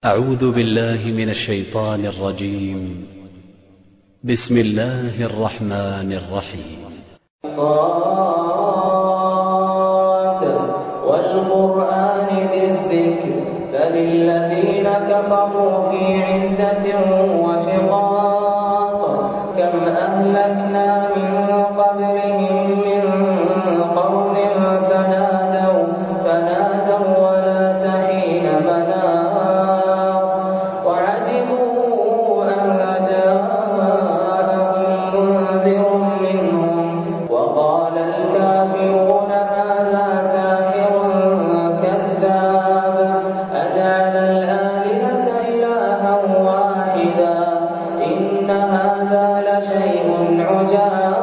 أعوذ بالله من الشيطان الرجيم. بسم الله الرحمن الرحيم. صاد والقرآن ذي الذكر بل الذين كفروا في عزة وشقاق كم أهلكنا من قبلهم من قرن فنادوا ولا تحين مناص وعجبوا أن جاءهم منذر منهم وقال الكافرون هذا ساحر كذاب أجعل الآلهة إلها واحدا إن هذا لشيء عجاب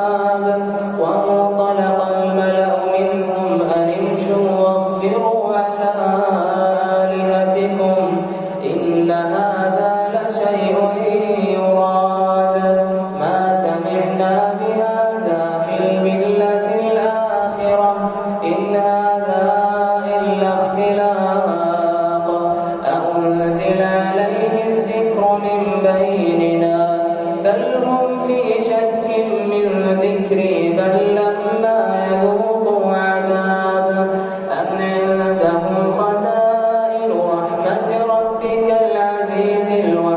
وانطلق الملأ منهم أن امشوا واصبروا على آلهتكم إن هذا لشيء يراد ما سمعنا بهذا في الملة الآخرة إن هذا إلا اختلاق أنزل عليه الذكر من بيننا بل هم في شك من ذكري بل لما يذوقوا عذاب أم عندهم خزائن رحمة ربك العزيز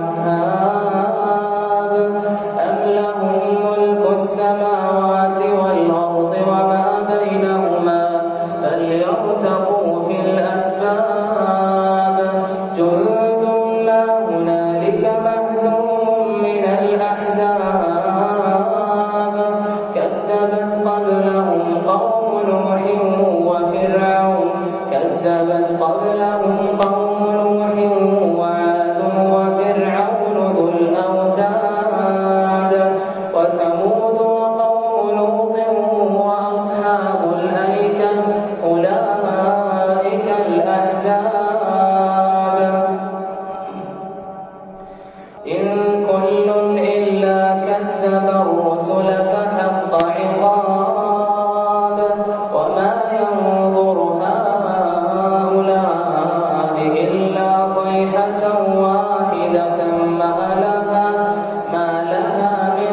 الوهاب أم لهم ملك السماوات والأرض وما بينهما فليرتقوا في الأسباب جند ما هنالك مهزوم من الأحزاب كذبت قبلهم قوم نوح وعاد وفرعون ذو الأوتاد وثمود وقوم لوط وأصحاب الأيكة أولئك الأحزاب إن كل إلا كذب الرسل فحق عقاب وما ينظر هؤلاء إلا صيحة واحدة ما لها من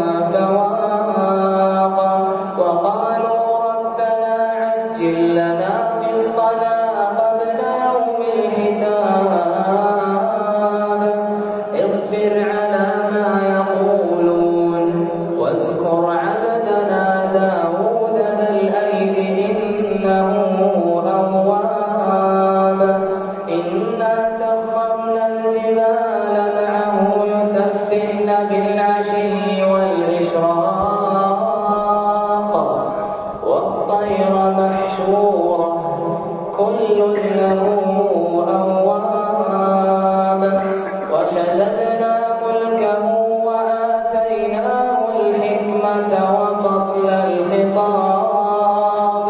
فواق وقالوا ربنا عجل لنا قطنا قبل يوم الحساب اصبر على ما يقولون واذكر عبدنا داود ذا الأيد إنه أواب إنا سخرنا الجبال معه يسبحن بالعشي والإشراق والطير محشورة كل له أواب وشددنا ملكه وآتيناه الحكمة وفصل الخطاب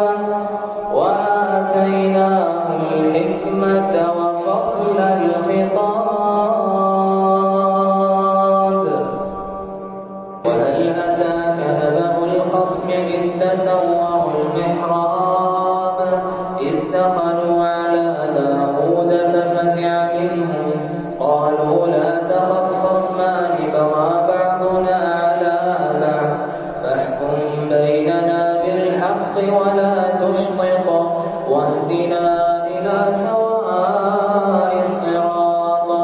وهل أتاك نبأ الخصم إذ تسوروا المحراب إذ دخلوا على داود ففزع منهم قالوا لا تخف خصمان بغى بعضنا على بعض فاحكم بيننا بالحق ولا تشطط واهدنا إلى سواء الصراط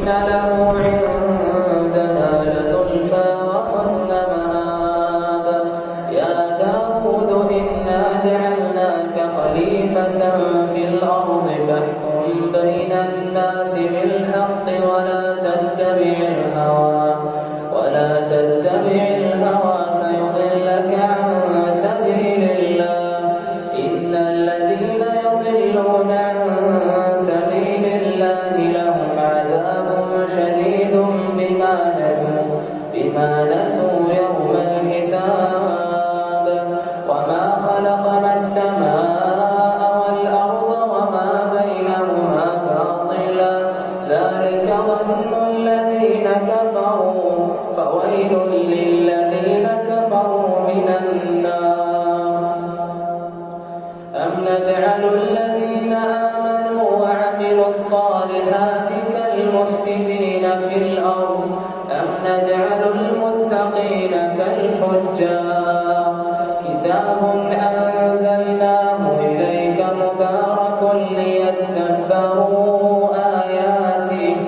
له عندنا لزلفى وحسن مآب يا داود إنا جعلناك خليفة في الأرض فاحكم بين الناس بالحق ولا تتبع الهوى فيضلك عن سبيل الله إن الذين يضلون عن سبيل الله لهم عذاب شديد بما نسوا يوم الحساب وما خلقنا السماء والأرض وما بينهما باطلا ذلك ظن الذين كفروا فويل للذين كفروا من النار أم نجعل الذين آمنوا وعملوا الصالحات كالمفسدين في الأرض أم نجعل المتقين كالفجار كتاب أنزلناه إليك مبارك ليدبروا آياته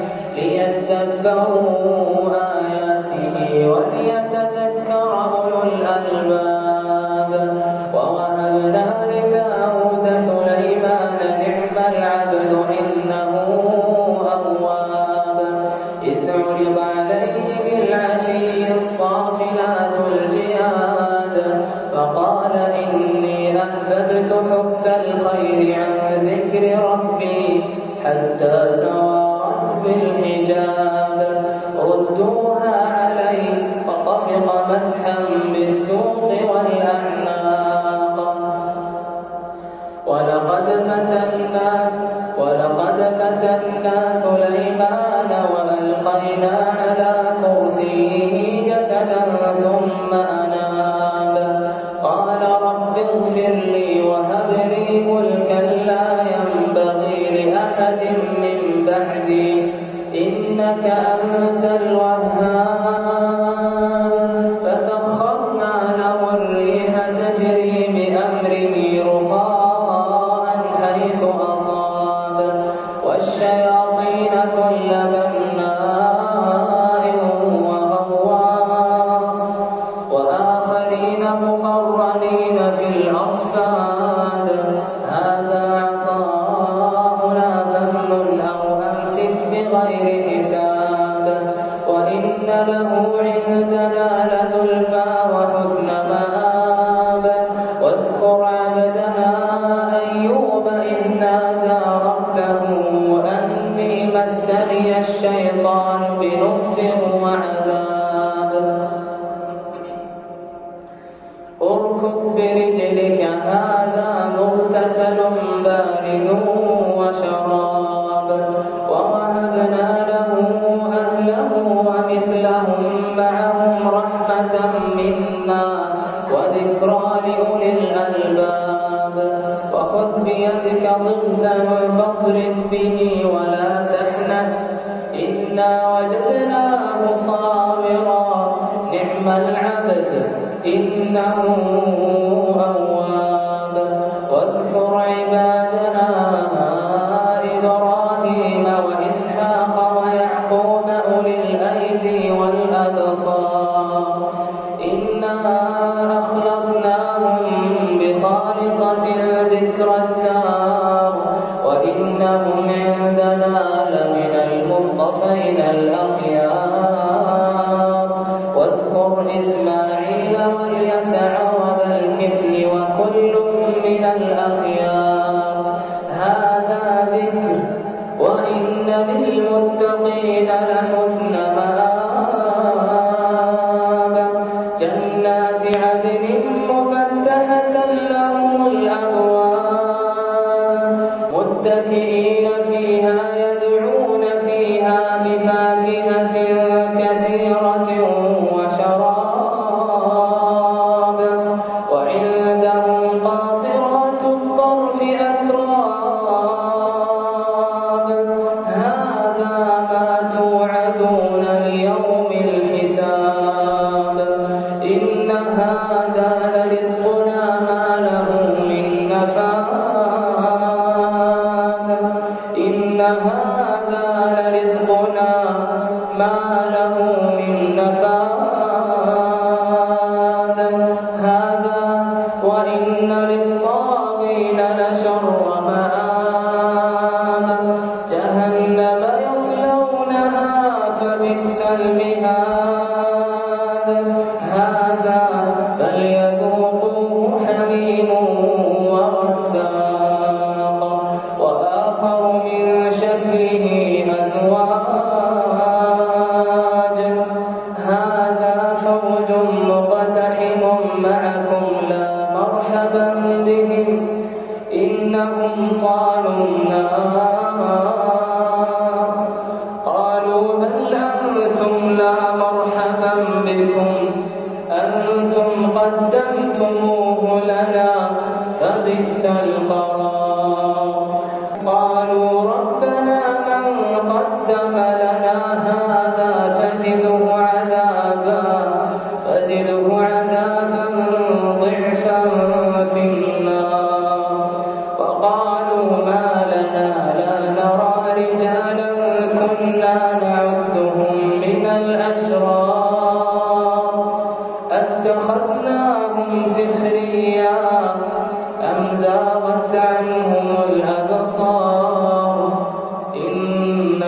وليتذكر أولو الألباب ووهبنا لداود سليمان نعم العبد إنه أواب إذ عرض عليه بالعشي الصافنات الجياد فقال إني أحببت حب الخير عن ذكر ربي حتى توارت بالحجاب ردوها عليه فطفق مسحا بالسوق والأعناق ولقد فتنا سليمان وألقينا على كرسيه جسدا ثم أناب قال رب اغفر لي وهب لي ملكا لا ينبغي لأحد من بعدي إنك أنت الوهاب فسخرنا له الريح تجري بأمره رخاء حيث أصاب والشياطين كل بناء وغواص وآخرين مقرنين في الأصفاد هذا عطاؤنا فامنن أو أمسك بغير حساب وإن له عندنا لزلفى وحسن مآب واذكر عبدنا أيوب إذ نادى ربه أني مسني الشيطان بنصب وعذاب اركض برجلك هذا مغتسل بارد وشراب ووهبنا له أهله ومثلهم معهم رحمة منا وذكرى لأولي الألباب وخذ بيدك ضغثا فاضرب به ولا تحنث إنا وجدناه صابرا نعم العبد إنه أواب واذكر عبادنا إبراهيم وإسحاق ويعقوب أولي الأيدي والأبصار إنا أخلصناهم بخالصة ذكر الدار وإنهم عندنا لمن المصطفين الأخيار واذكر إسماعيل واليسع وذا الكفل وكل من الأخيار هذا ذكر وإن للمتقين لحسن مآب جنات عدن مفتحة لهم الأبواب متكئين فيها يدعون فيها بفاكهة كثيرة وشراب وعندهم قاصرات الطرف أتراب هذا ما توعدون ليوم الحساب إن هذا لرزقنا ما له من نفاد إن هذا هذا لرزقنا ما له من نفاد هذا وإن للطاغين لشر مآب جهنم يصلونها فبئس المهاد هذا فليذوقوه حميم وغساق وآخر من شكله أزواج هذا فوج مقتحم معكم لا مرحبا بهم إنهم صالوا النار قالوا بل أنتم لا مرحبا بكم أنتم قدمتموه لنا فبئس القرار قالوا ربنا من قدم لنا هذا فزده عذابا ضعفا في النار وقالوا ما لنا لا نرى رجالا كنا نعدهم من الأشرار اتخذناهم سخريا أم زاغت عنهم الأبصار إن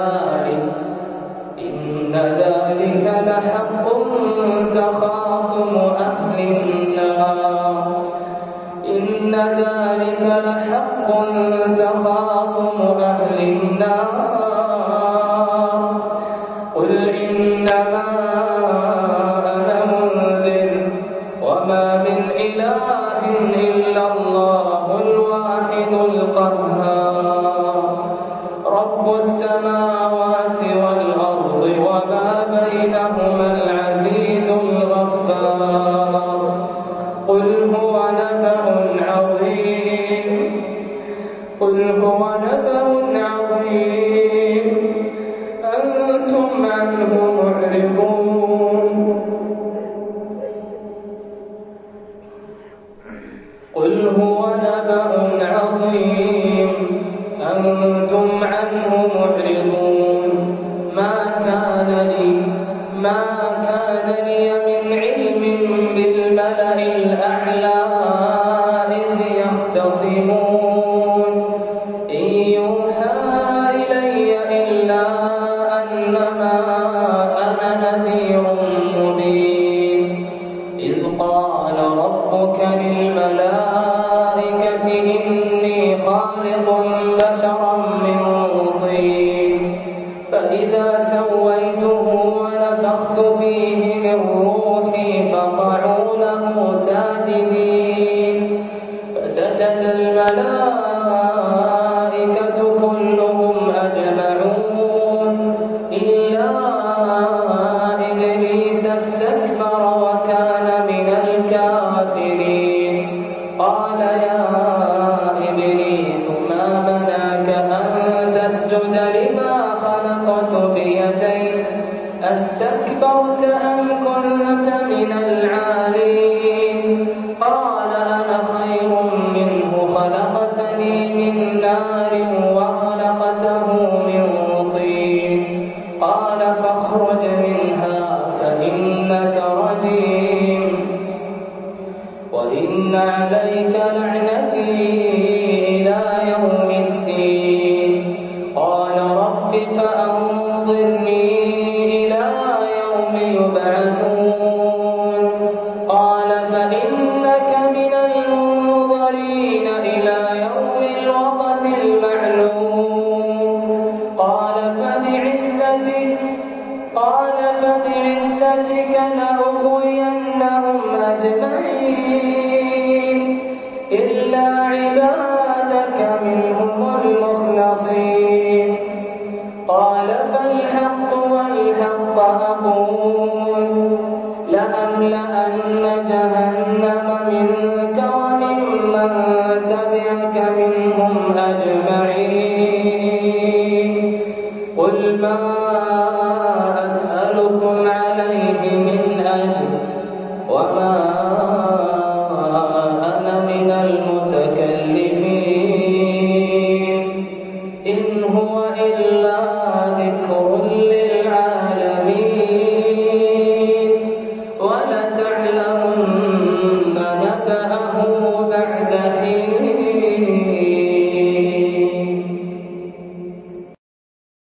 ذلك لحق تخاصم أهل النار إن ذلك لحق تخاصم أهل النار قل إنما أنا منذر وما من إله إلا الله الواحد القهار رب السماوات والأرض وما بينهما العزيز الغفار قل هو نبأ عظيم أنتم عنه معرضون قل هو نبأ عظيم أنتم عنه معرضون ما كان لي من علم بالملأ الأعلى إذ يختصمون إن يوحى إلي إلا أنما أنا نذير مبين إذ قال ربك للملائكة إني خالق بشرا من طين فإذا سويته ونفخت فيه من روحي فقعوا له ساجدين فسجد الملائكة كلهم أجمعون إلا إبليس استكبر وكان من الكافرين قال يا إبليس ما منعك أن تسجد لما خلقت بيدي أستكبرت أم كنت من العالين قال أنا خير منه خلقتني من نار وخلقته من طين قال فاخرج منها فإنك رجيم وإن عليك لعنتي إلى يوم الدين قال رب فأنظرني إلى يوم يبعثون قال فإنك من المنظرين إلى يوم الوقت المعلوم قال فبعزتك لأغوينهم أجمعين إلا عبادك منهم المخلصين قال فالحق والحق أقول لأملأن جهنم منك وممن تبعك منهم أجمعين قل ما أسألكم عليه من أجر وما أنا من المتكلفين إن هو إلا